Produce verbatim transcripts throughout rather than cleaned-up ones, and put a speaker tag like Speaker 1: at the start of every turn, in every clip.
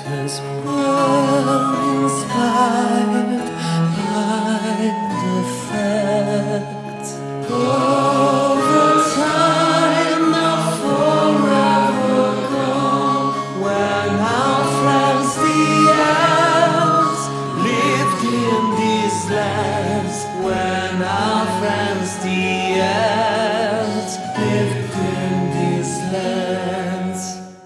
Speaker 1: This world inspired by the fact over time, now forever gone, when our friends the elves lived in these lands, when our friends the elves lived in these lands.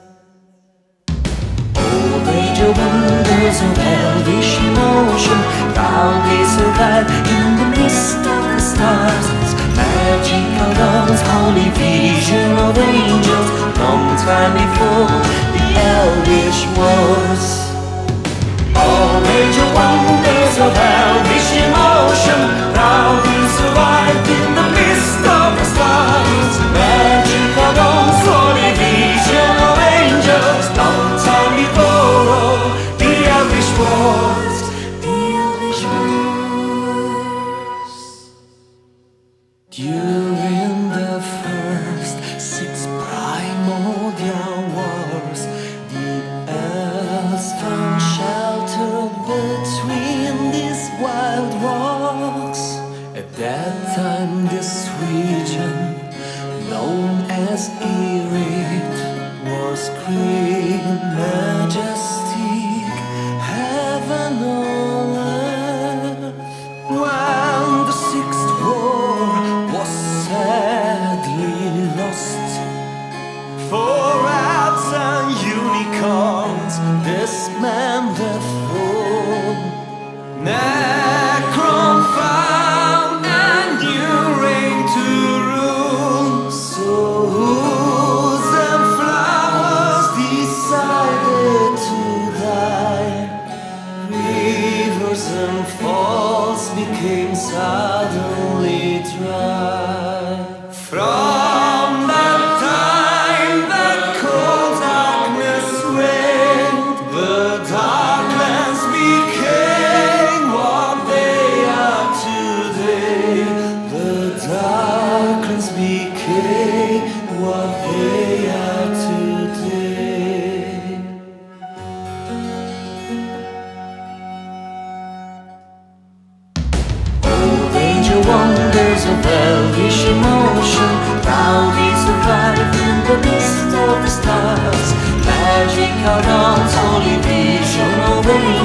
Speaker 1: Major wonders of elvish emotion proudly survive in the mist of the stars. Magical dawns, holy vision of angels, long time before the elvish wars. All major wonders of elvish emotion proudly survive in the mist of the stars. Magical dawns, holy vision of angels, long time before the Elvish wars. The Elvish wars. During the first six primordial wars, the elves found shelter between these wild rocks. At that time, this region, known as Yrith, was green, majestic, heaven on earth. When the sixth war was sadly lost, for rats and unicorns dismanned the foe. Necron found and new reign to rule. So whose and flowers decided to die. Rivers and falls became suddenly dry. From that time that cold darkness reigned, the darklands became what they are today. The darklands became what they are today. Old angel wonders of elvish emotion proudly survive in the mist of the stars. Magical dawns, holy vision of angels.